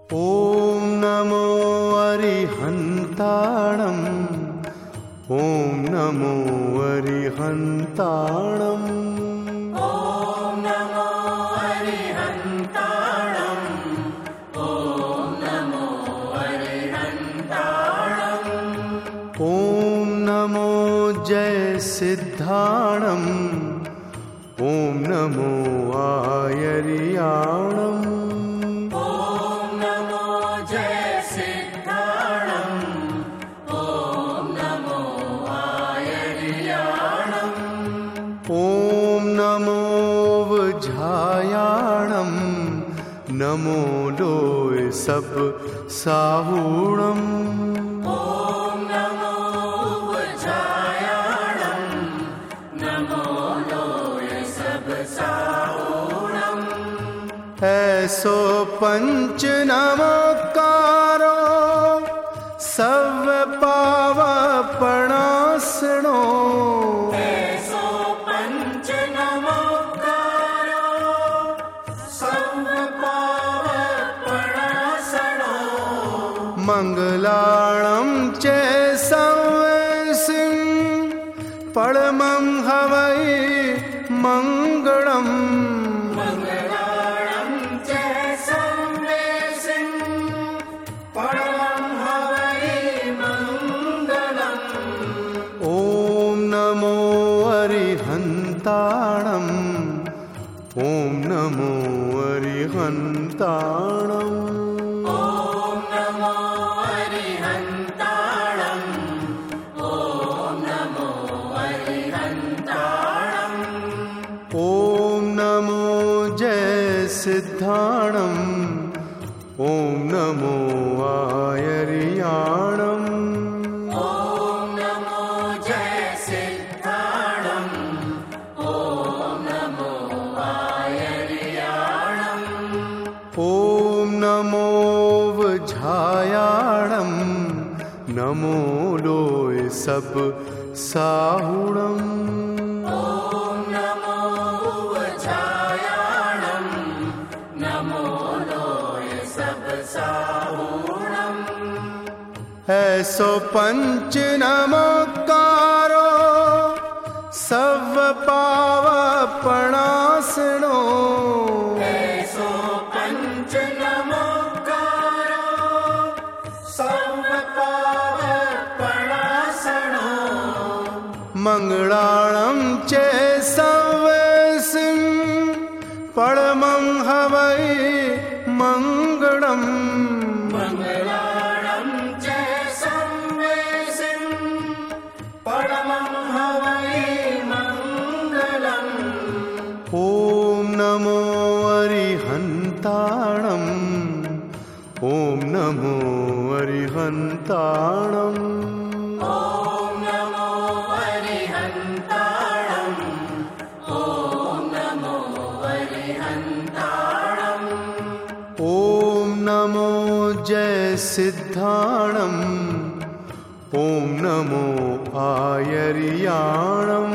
ॐ नमो अरिहन्ताणम् ॐ नमो अरिहन्ताणम् ॐ नमो अरिहन्ताणम् ॐ नमो अरिहन्ताणम् ॐ नमो जयसिद्धाणम् ॐ नमो आयर्याणम् ॐ नमो वज्रायाणं नमो लोय सब साहुणम् ॐ नमो वज्रायाणं नमो लोय सब साहुणम् ऐसो पंच नमोकारो सर्व पावपणासनो मंगलाणं च संवेसिं परमं हवै मंगलम् मंगलाणं च संवेसिं परमं हवै मंगलम् ॐ नमो अरिहन्ताणम् ॐ नमो अरिहन्ताणम् ॐ नमो जयसिद्धाणम् ॐ नमो आयर्याणम् ॐ नमो जयसिद्धाणम् ॐ नमो आयर्याणम् ॐ नमो वज्रायाणं नमो लोय सब साहुणम् ऐसो पंच नमोकारो सर्व पावपणासनो ऐसो पंच नमोकारो सर्व पावपणासनो मंगलाणं च संवेसिं परमं हवै मंगलम् ॐ नमो अरिहन्ताणम् ॐ नमो अरिहन्ताणम् ॐ नमो अरिहन्ताणम् ॐ नमो अरिहन्ताणम् ॐ नमो जयसिद्धाणम् ॐ नमो आयर्याणम्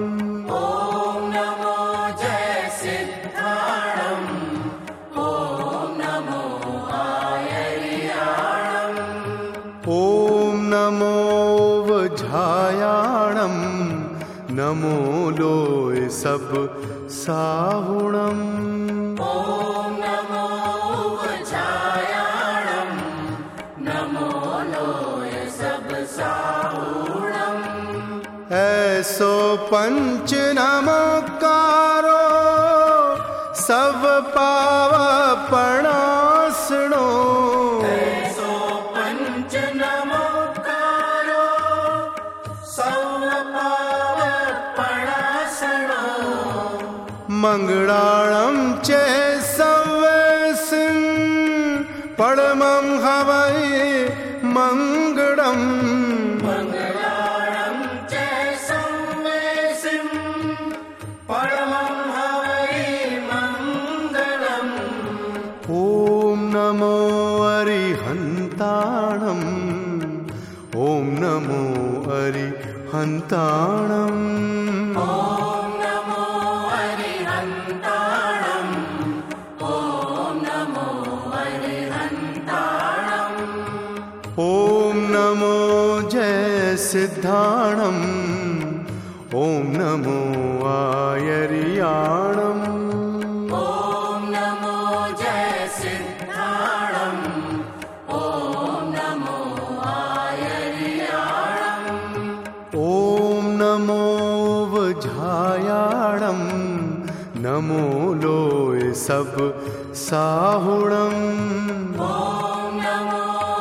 ॐ नमो वज्रायाणं नमो लोय सब साहुणम् ॐ नमो वज्रायाणं नमो लोय सब साहुणम् ऐसो पंच नमोकारो सब पावपणासनो मंगलाणं च संवेसिं परमं हवै मंगलम् मंगलाणं च संवेसिं परमं हवै मंगलम् ॐ नमो अरिहन्ताणम् ॐ नमो अरिहन्ताणम् ॐ नमो अरिहन्ताणम् ॐ नमो जय सिद्धाणम् ॐ नमो आयर्याणम् ॐ नमो जय सिद्धाणम् ॐ नमो आयर्याणम् ॐ नमो वझायाणम् नमो लोय सब साहुणम् ॐ नमो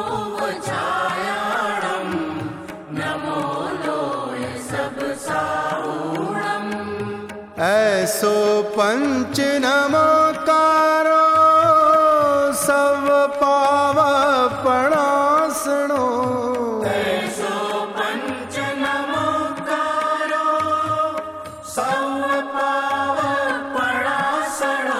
वझायाणम् नमो लोय सब साहुणम् ऐसो पंच नमकारो सब पाव पणासणो ऐसो पंच नमोकारो सव पाव पणासणो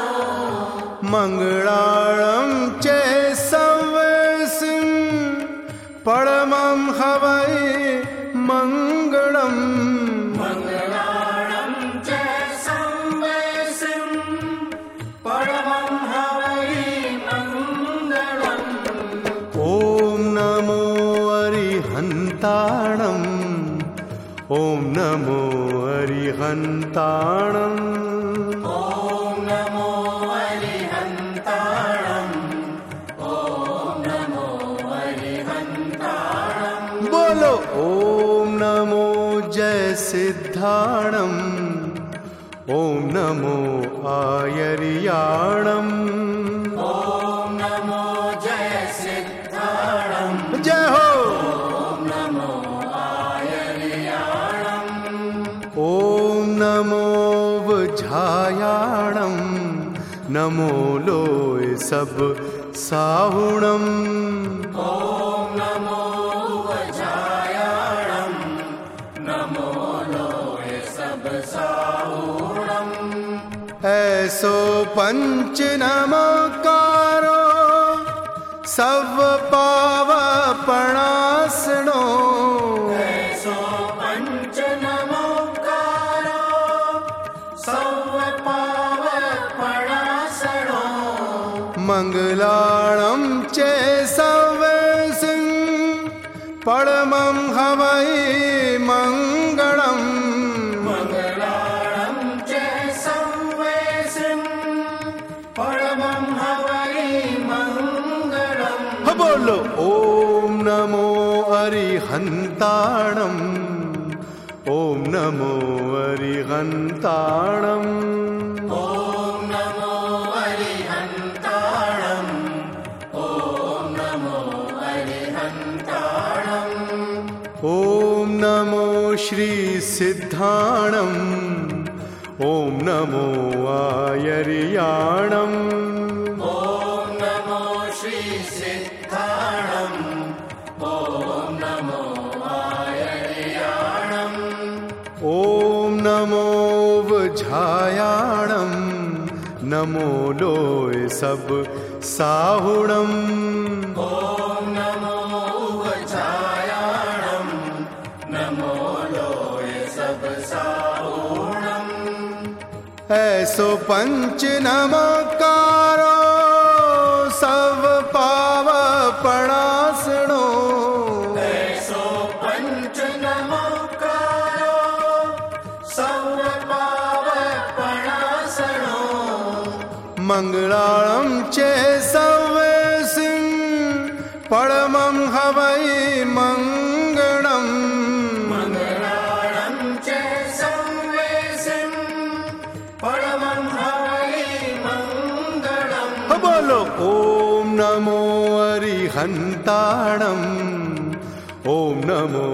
मंगलाळं चे संवेसिं परमं हवै मंगलम् मङ्गलाणं च संवेसिं परमं हवै मङ्गलम् ॐ नमो अरिहन्ताणम् ॐ नमो अरिहन्ताणम् ॐ नमो अरिहन्ताणम् ॐ नमो अरिहन्ताणम् बोलो ॐ नमो जय सिद्धाणम् ॐ नमो आयर्याणम् ॐ नमो जय सिद्धाणम् जय हो ॐ नमो आयर्याणम् ॐ नमो वझायाणम् नमो लोय सब साहुणम् ॐ नमो वझायाणम् नमो लोय सब साहुणम् ऐसो पंच नमकारो सब पाव पणासणो ऐसो पंच नमोकारो सव पाव पणासणो मंगलाळं चे संवेसिं परमं हवै मंगलम् मङ्गलाणं च संवेसिं परमं हवै मङ्गलम् बोलो ॐ नमो अरिहन्ताणम् ॐ नमो अरिहन्ताणम् ॐ नमो अरिहन्ताणम् ॐ नमो अरिहन्ताणम् ॐ नमो श्री सिद्धाणम् ॐ नमो आयर्याणम् ॐ नमो श्री सिद्धाणम् ॐ नमो आयर्याणम् ॐ नमो वझायाणम् नमो लोय सब साहुणम् ॐ नमो वझायाणम् नमो लोय सब साहुणम् ऐसो पंच नमकारो सब पाव पणासणो ऐसो पंच नमोकारो सव पाव पणासणो मंगलाळं चे संवेसिं परमं हवै मंगलम् मङ्गलाणं च संवेसिं परमं हवै मङ्गलम् बोलो ॐ नमो अरिहन्ताणम् ॐ नमो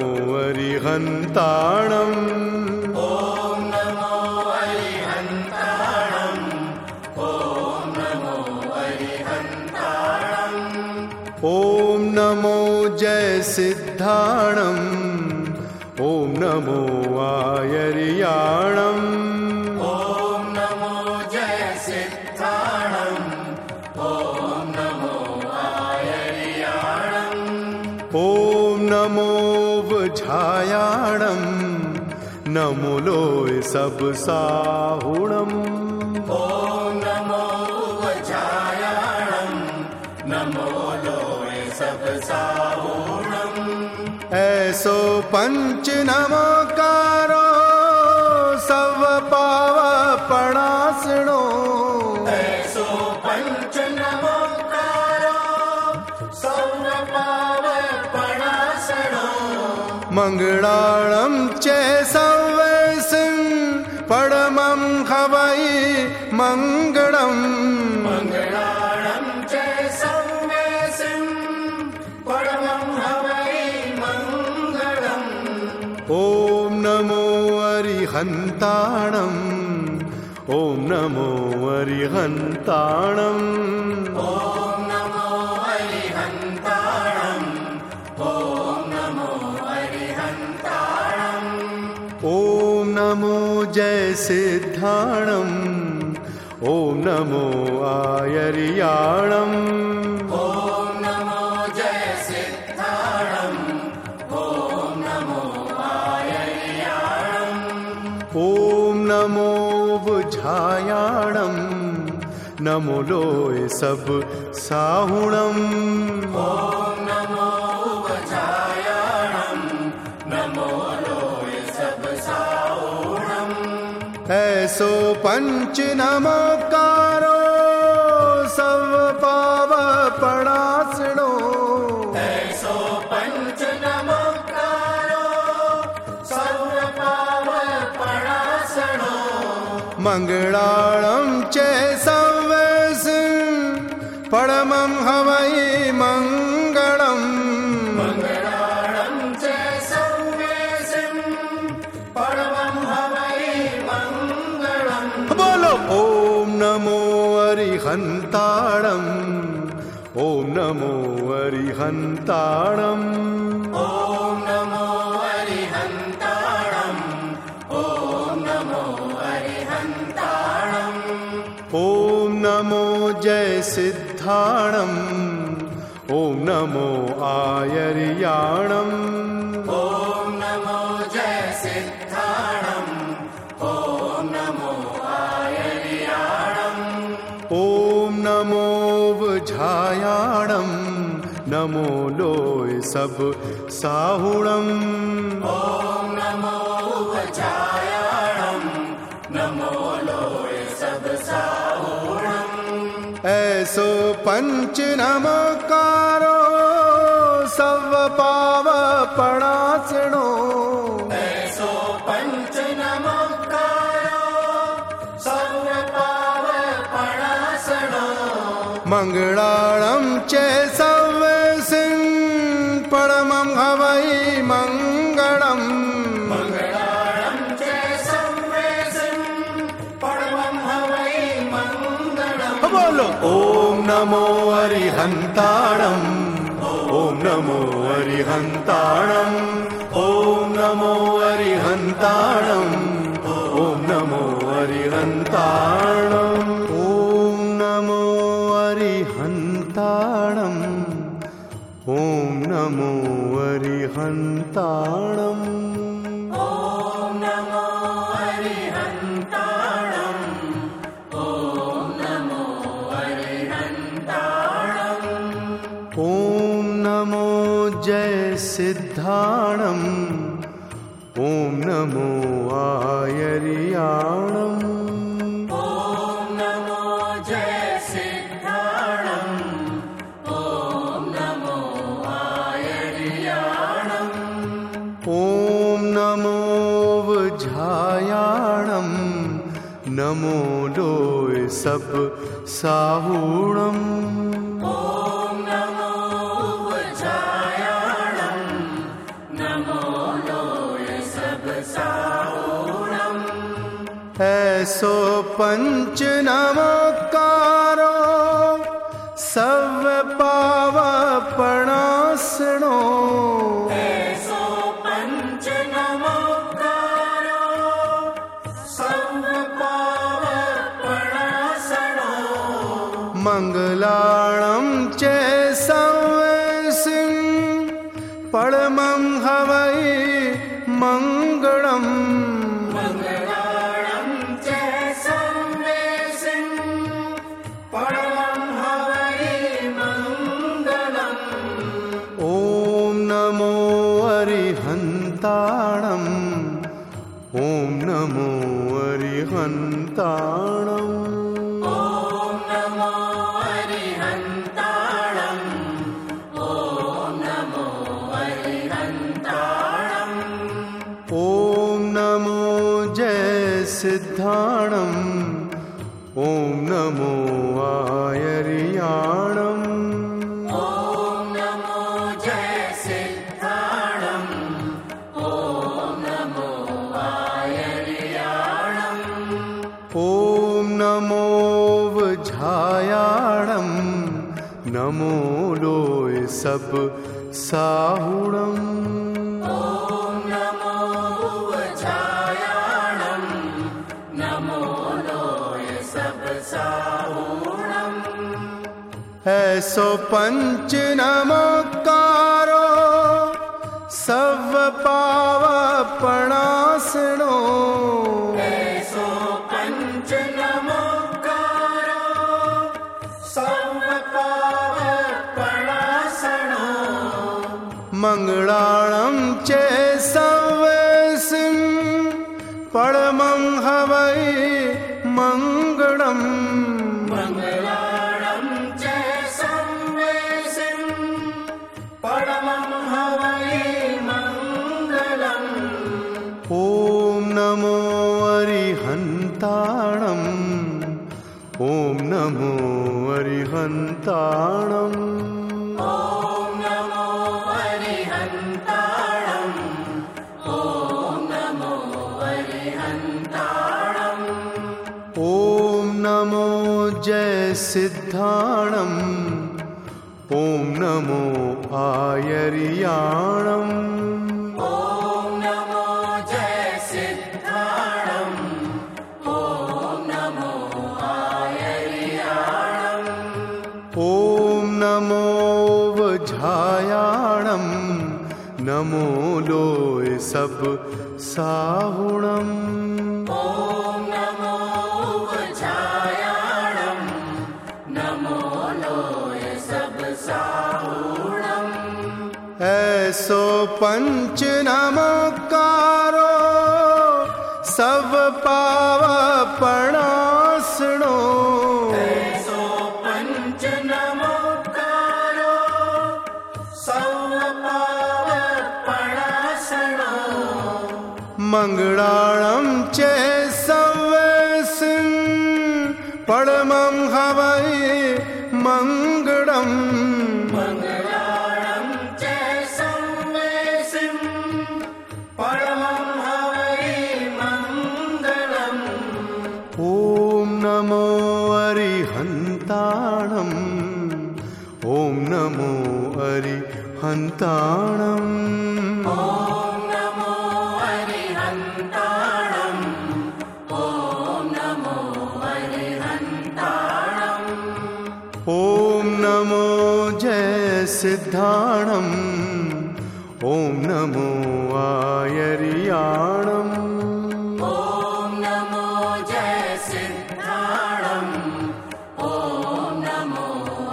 अरिहन्ताणम् ॐ नमो अरिहन्ताणम् ॐ नमो अरिहन्ताणम् ॐ नमो जय सिद्धाणम् ॐ नमो आयर्याणम् ॐ नमो जय सिद्धाणम् ॐ नमो आयर्याणम् ॐ नमो वझायाणम् नमो लोय सब साहुणम् ॐ नमो वझायाणम् नमो लोय सब साहुणम् ऐसो पंच नमोकारो सब पावपणासनो ऐसो पंच नमोकारो सब पावपणासनो मंगलाणं च संवैसिं परमं हवै मंगलम् मंगलाणं च संवैसिं परमं हवै मंगलम् ॐ नमो अरिहन्ताणम् ॐ नमो अरिहन्ताणम् ॐ नमो अरिहन्ताणम् ॐ नमो अरिहन्ताणम् ॐ नमो जयसिद्धाणम् ॐ नमो आयर्याणम् ॐ नमो जयसिद्धाणम् ॐ नमो आयर्याणम् ॐ नमो बुझायाणम् नमो लोय सब साहुणम् ॐ नमो वजायाणम् नमो लोय सब साहुणम् ऐसो पंच नमोकारो सब पावपणासनो ऐसो पंच नमोकारो सर्व पावपणासनो मंगलाणं च संवैसिं परमं हवै मंगलम् मंगलाणं च संवैसिं परमं हवै मंगलम् बोलो ॐ नमो अरिहन्ताणम् ॐ नमो अरिहन्ताणम् ॐ नमो अरिहन्ताणम् ॐ नमो अरिहन्ताणम् ॐ नमो जयसिद्धाणम् ॐ नमो आयर्याणम् ॐ नमो जयसिद्धाणम् ॐ नमो आयर्याणम् ॐ नमो बुझायाणम् नमो लोय सब साहुणम् ॐ नमो वजायाणम् नमो लोय सब साहुणम् ऐसो पंच नमोकारो सब पावपणासनो ऐसो पंच नमोकारो सर्व पावपणासनो मंगलाणं च संवैसिं परमं हवै मंगलम् मंगलाणं च संवैसिं परमं हवै मंगलम् बोलो ॐ नमो अरिहन्ताणम् ॐ नमो अरिहन्ताणम् ॐ नमो अरिहन्ताणम् ॐ नमो अरिहन्ताणम् ॐ नमो अरिहन्ताणम् ॐ नमो अरिहन्ताणम् ॐ नमो अरिहन्ताणम् ॐ नमो अरिहन्ताणम् ॐ नमो जयसिद्धाणम् ॐ नमो आयर्याणम् ॐ नमो जयसिद्धाणम् ॐ नमो आयर्याणम् ॐ नमो बुझायाणम् नमो लोय सब साहुणम् ॐ नमो वजायाणम् नमो लोय सब साहुणम् ऐसो पंच नमोकारो सब पावपणासनो ऐसो पंच नमोकारो सर्व पावपणासनो मंगलाणं च संवैसिं परमं हवै मंगलम् मंगलाणं च संवैसिं परमं हवै मंगलम् अरिहन्ताणम् ॐ नमो अरिहन्ताणम् ॐ नमो अरिहन्ताणम् ॐ नमो अरिहन्ताणम् ॐ नमो जय सिद्धाणम् ॐ नमो आयर्याणम् ॐ नमो जय सिद्धाणम् ॐ नमो आयर्याणम् ॐ नमो वझायाणम् नमो लोय सब साहुणम् ॐ नमो वझायाणम् नमो लोय सब साहुणम् ऐसो पंच नमोकारो सव पावपणासनो ऐसो पंच नमोकारो सर्व पावपणासनो मंगलाणं चे सवेसिं परमं हवै मंगलम् मंगलाणं च संवेसिं परमं हवै मंगलम् ॐ नमो अरिहन्ताणम् ॐ नमो अरिहन्ताणम् ॐ नमो अरिहन्ताणम् ॐ नमो अरिहन्ताणम् ॐ नमो जय सिद्धाणम् ॐ नमो आयर्याणम् ॐ नमो जय सिद्धाणम् ॐ नमो आयर्याणम् ॐ नमो वझायाणम् नमो लोय सब साहुणम् ॐ नमो वझायाणम् नमो लोय सब साहुणम् ऐसो पंच नमोकारो सव पावपणासनो ऐसो पंच नमोकारो सर्व पावपणासनो मंगलाणं चे सवेसिं परमं हवै मंगलम् मंगलाणं च संवेसिं परमं हवै मंगलम् ॐ नमो अरिहन्ताणम् ॐ नमो अरिहन्ताणम् ॐ नमो अरिहन्ताणम् ॐ नमो अरिहन्ताणम् ॐ नमो जय सिद्धाणम् ॐ नमो आयर्याणम् ॐ नमो जय सिद्धाणम् ॐ नमो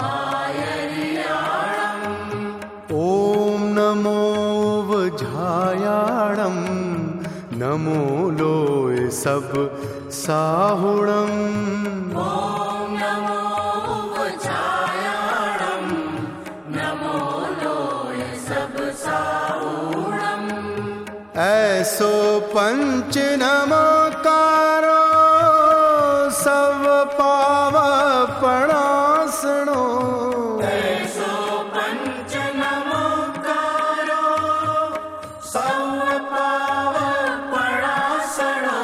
आयर्याणम् ॐ नमो वझायाणम् नमो लोय सब साहुणम् ॐ नमो वझायाणम् नमो लोय सब साहुणम् ऐसो पंच नमोकारो सव पावपणासनो ऐसो पंच नमोकारो सर्व पावपणासनो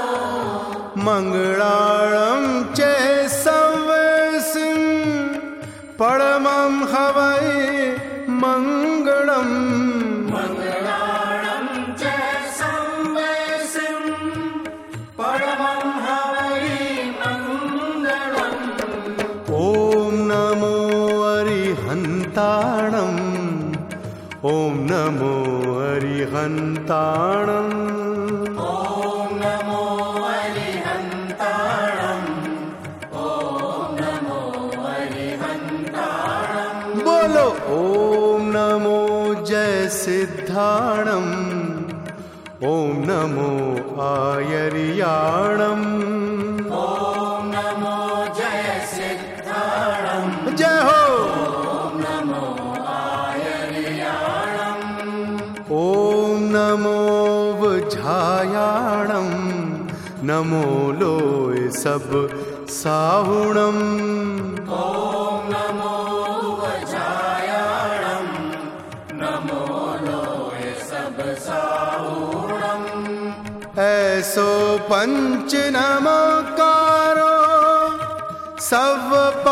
मंगलाणं चे सवेसिं परमं हवै मंगलम् मंगलाणं च संवेसिं परमं हवै मंगलम् ॐ नमो अरिहन्ताणम् ॐ नमो अरिहन्ताणम् ॐ नमो अरिहन्ताणम् ॐ नमो अरिहन्ताणम् बोलो ॐ नमो जय सिद्धाणम् ॐ नमो आयर्याणम् ॐ नमो जय सिद्धाणम् जय हो। ॐ नमो आयर्याणम् ॐ नमो वझायाणम् नमो लोय सब साहुणम् ॐ नमो वझायाणम् नमो लोय सब साहुणम् ऐसो पंच नमकारो सब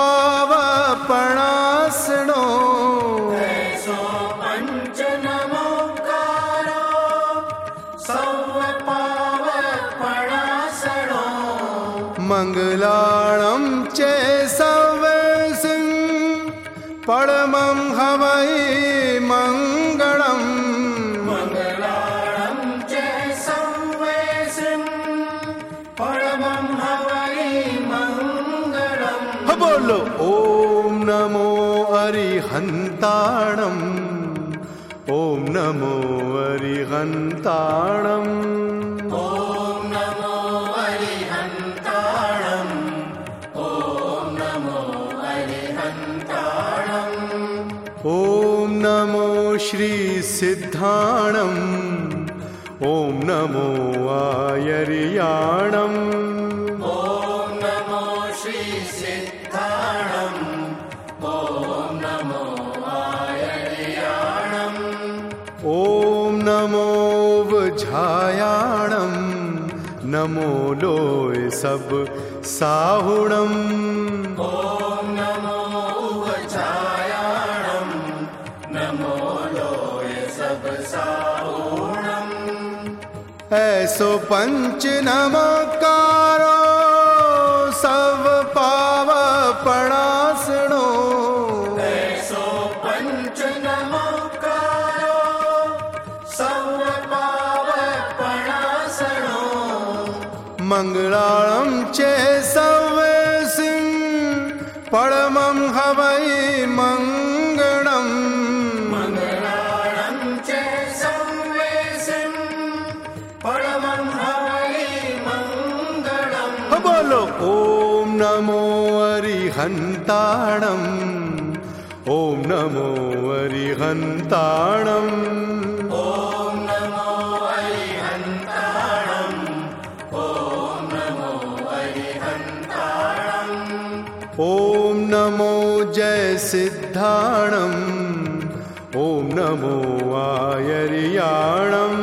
पावपणासनो ऐसो पंच नमोकारो सब पावपणासनो मंगलाणं च सवेसिं परमं हवै मंगलम् मंगलाणं च संवेसिं परमं हवै मंगलम्। बोलो ॐ नमो अरिहन्ताणम् ॐ नमो अरिहन्ताणम् ॐ नमो अरिहन्ताणम् ॐ नमो अरिहन्ताणम् ॐ नमो श्री सिद्धाणम् ॐ नमो आयर्याणम् ॐ नमो श्री सिद्धाणम् ॐ नमो आयर्याणम् ॐ नमो वझायाणम् नमो लोय सब साहुणम् ॐ नमो वझायाणम् नमो लोय सब साहुणम् ऐसो पंच नमकारो सब पावपणासनो ऐसो पंच नमोकारो सब पावपणासनो मंगलाणं च सवेसिं परमं हवै मंगलम् मंगलाणं च संवेसिं परमं हवै मंगलम्। बोलो ॐ नमो अरिहन्ताणम् ॐ नमो अरिहन्ताणम् ॐ नमो अरिहन्ताणम् ॐ नमो अरिहन्ताणम् ॐ नमो जय सिद्धाणम् ॐ नमो आयर्याणम्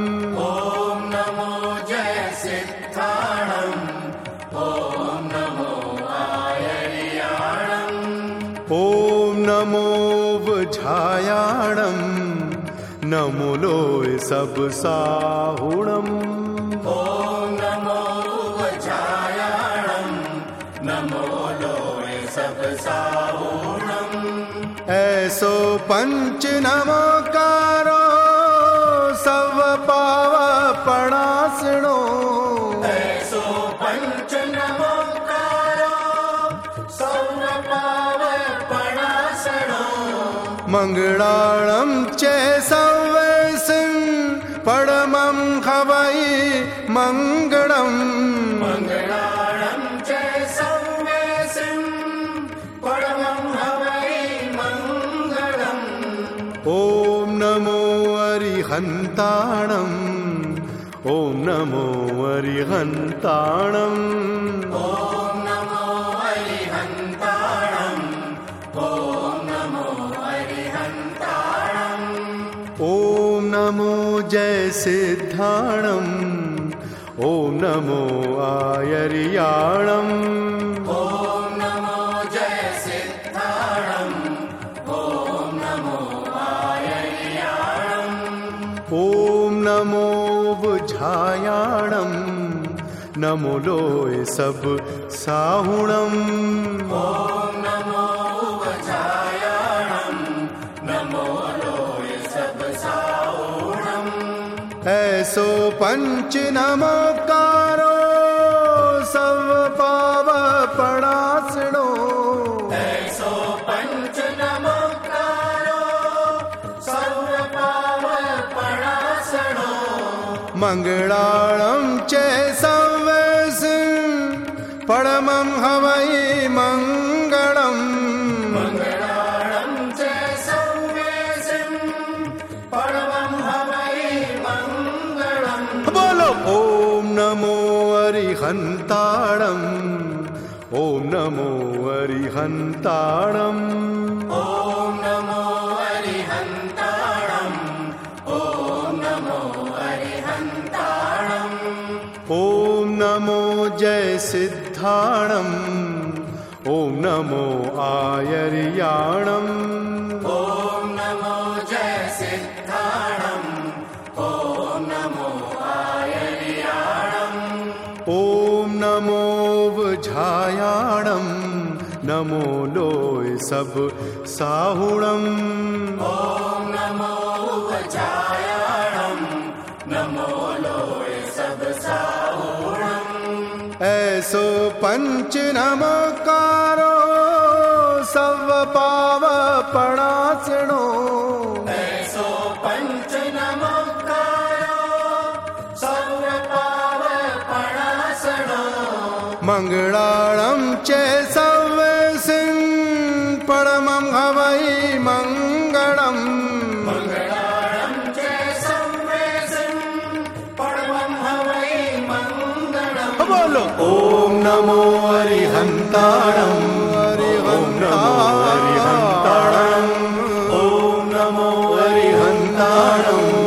ॐ नमो जय सिद्धाणम् ॐ नमो आयर्याणम् ॐ नमो वझायाणम् नमो लोय सब साहुणम् ॐ नमो वझायाणम् नमो लोय सब साहुणम् ऐसो पंच नमकारो सब पावपणासनो ऐसो पंच नमोकारो सब पावपणासनो मंगलाणं च सवेसिं परमं हवै मंगलम् मंगलाणं च संवेसिं परमं हवै मंगलम्। ॐ नमो अरिहन्ताणम् ॐ नमो अरिहन्ताणम् ॐ नमो अरिहन्ताणम् ॐ नमो अरिहन्ताणम् ॐ नमो जय सिद्धाणम् ॐ नमो आयर्याणम् ॐ नमो जय सिद्धाणम् ॐ नमो आयर्याणम् ॐ नमो वझायाणम् नमो लोय सब साहुणम् ॐ नमो वझायाणम् नमो लोय सब साहुणम् ऐसो पंच नमकारो सब पावपणासनो ऐसो पंच नमोकारो सब पावपणासनो मङ्गलाळं च सव्यसिं परमं हवै मङ्गलम् मङ्गलाळं च सव्यसिं परमं हवै मङ्गलम् बोलो ॐ नमो अरिहन्ताणम् ॐ नमो अरिहन्ताणम् ॐ नमो अरिहन्ताणम् ॐ नमो अरिहन्ताणम् ॐ नमो जयसिद्धाणम् ॐ नमो आयर्याणम् ॐ नमो जयसिद्धाणम् ॐ नमो आयर्याणम् ॐ नमो वुझायाणम् नमो लोय सब साहुणम् ॐ नमो वचायाणम् नमो लोय सब साहुणम् ऐसो पंच नमकारो सव पाव पणासणो ऐसो पंच नमकारो सर्व पाव पणासणो मङ्गलाळं च सव्यसिं परमं हवै मङ्गलम् मङ्गलाळं च सव्यसिं परमं हवै मङ्गलम् बोलो ॐ नमो अरिहन्ताणम् ॐ नमो अरिहन्ताणम् ॐ नमो अरिहन्ताणम्